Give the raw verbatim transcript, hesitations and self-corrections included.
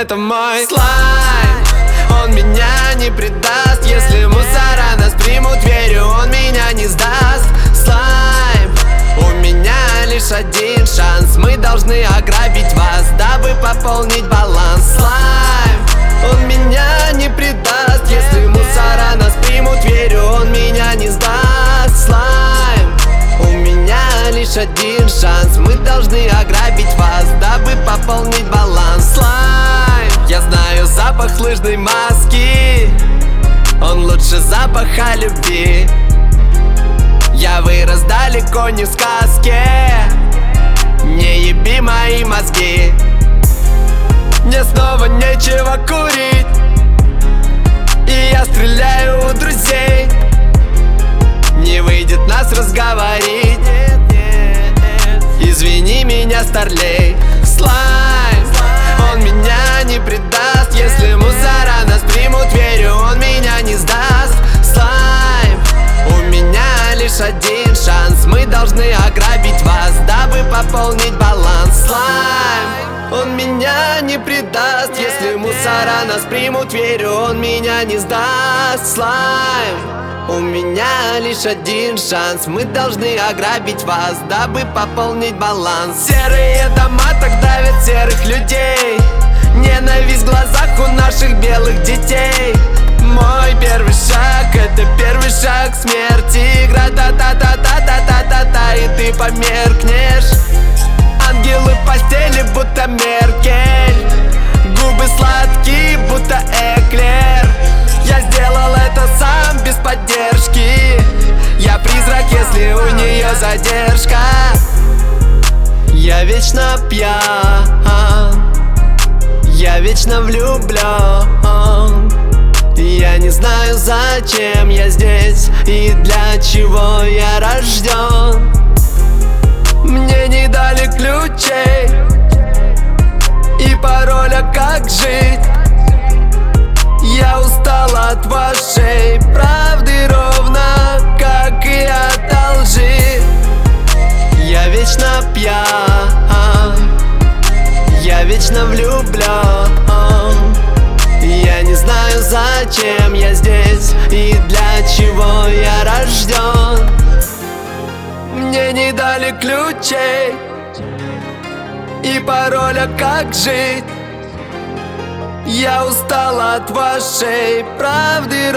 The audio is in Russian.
это мой слайм. Он меня не предаст, если мусора нас примут. Верю, он меня не сдаст. Слайм, у меня лишь один шанс. Мы должны ограбить вас, дабы пополнить баланс. Слайм, он меня не предаст, если мусора нас примут. Верю, он меня не сдаст. Слайм, у меня лишь один шанс. Мы должны ограбить вас, дабы пополнить баланс. Слайм, я знаю запах лыжной маски, он лучше запаха любви. Я вырос далеко не в сказке, не еби мои мозги. Мне снова нечего курить, и я стреляю у друзей. Не выйдет нас разговорить, извини меня, старлей. Слайм, он меня не предаст, если мусора нас примут. Верю, он меня не сдаст. Слайм, у меня лишь один шанс. Мы должны ограбить вас, дабы пополнить баланс. Слайм, он меня не предаст, если мусора нас примут. Верю, он меня не сдаст. Слайм, у меня лишь один шанс. Мы должны ограбить вас, дабы пополнить баланс. Серые дома так давят серых людей. Ненависть в глазах у наших белых детей. Мой первый шаг — это первый шаг к смерти. Игра та-та-та-та-та-та-та-та, и ты померкнешь. Ангелы в постели, будто Меркель. Губы сладкие, будто эклер. Я сделал это сам, без поддержки. Я призрак, если у нее задержка. Я вечно пьян, я вечно влюблен. Я не знаю, зачем я здесь и для чего я рожден. Мне не дали ключей и пароля, как жить. Я устал от вашей правды, ровно как и от лжи. Я вечно пьян, я вечно влюблен. Я не знаю, зачем я здесь и для чего я рожден. Мне не дали ключей и пароля, как жить. Я устал от вашей правды,